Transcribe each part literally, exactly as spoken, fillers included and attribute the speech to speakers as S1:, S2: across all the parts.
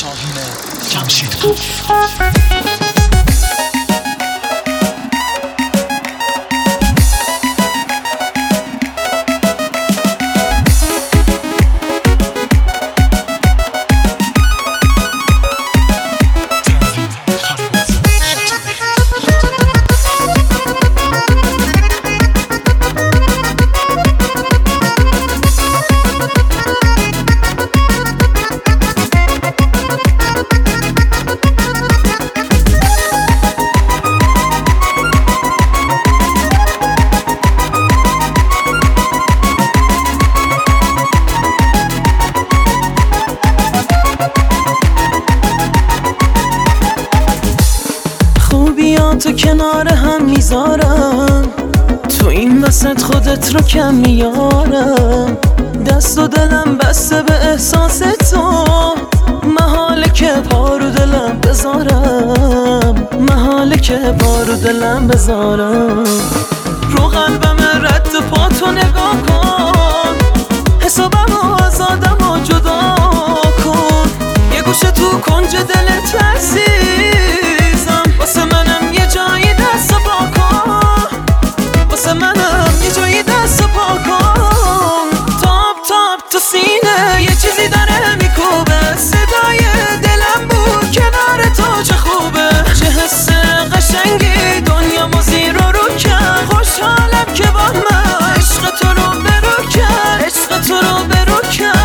S1: شاهین جمشیدپور.
S2: تو کنار هم میذارم، تو این وسط خودت رو کم میارم. دست و دلم بسته به احساس تو، محاله که پارو دلم بذارم، محاله که پارو دلم بذارم. رو قلبم رد پا تو نگاه کن، حسابم و آزادم و جدا کن. یه گوشه تو کنج دلت عزیزم، واسه منم یه جایی دست پا کن، واسه منم یه جایی دست پا کن. تاب تاب تو سینه یه چیزی داره میکوبه، صدای دلم بود کنار تو چه خوبه. چه حس قشنگی دنیا ما زیر و رو کرد، خوشحالم که با من عشق تو رو برو کرد، عشق تو رو برو کرد.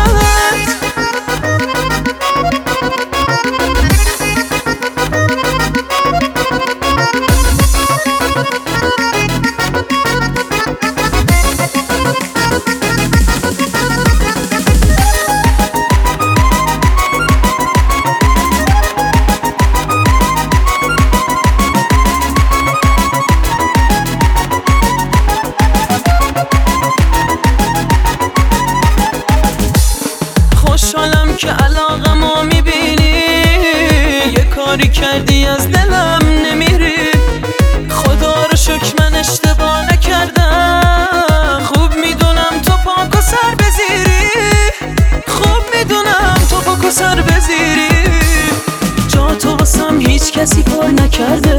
S2: خوشحالم که علاقمو میبینی، یه کاری کردی از دلم نمیری. خدا رو شکر من اشتباه نکردم، خوب میدونم تو پاک و سر بزیری، خوب میدونم تو پاک و سر بزیری. جا تو واسم هیچ کسی پر نکرده،